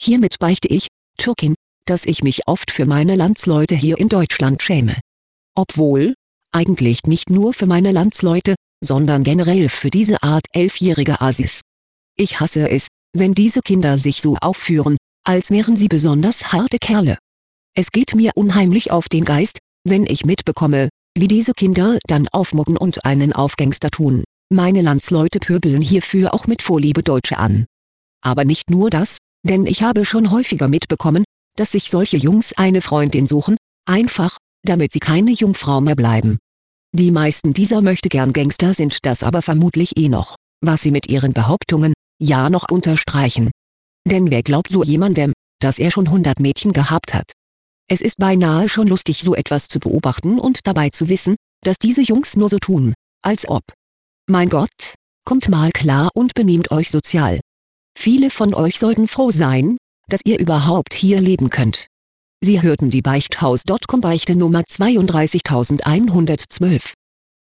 Hiermit beichte ich, Türkin, dass ich mich oft für meine Landsleute hier in Deutschland schäme. Obwohl, eigentlich nicht nur für meine Landsleute, sondern generell für diese Art 11-jährige Assis. Ich hasse es, wenn diese Kinder sich so aufführen, als wären sie besonders harte Kerle. Es geht mir unheimlich auf den Geist, wenn ich mitbekomme, wie diese Kinder dann aufmucken und einen auf Gangster tun. Meine Landsleute pöbeln hierfür auch mit Vorliebe Deutsche an. Aber nicht nur das, denn ich habe schon häufiger mitbekommen, dass sich solche Jungs eine Freundin suchen, einfach, damit sie keine Jungfrau mehr bleiben. Die meisten dieser Möchtegern-Gangster sind das aber vermutlich noch, was sie mit ihren Behauptungen ja noch unterstreichen. Denn wer glaubt so jemandem, dass er schon 100 Mädchen gehabt hat? Es ist beinahe schon lustig, so etwas zu beobachten und dabei zu wissen, dass diese Jungs nur so tun, als ob. Mein Gott, kommt mal klar und benehmt euch sozial. Viele von euch sollten froh sein, dass ihr überhaupt hier leben könnt. Sie hörten die Beichthaus.com Beichte Nummer 32112.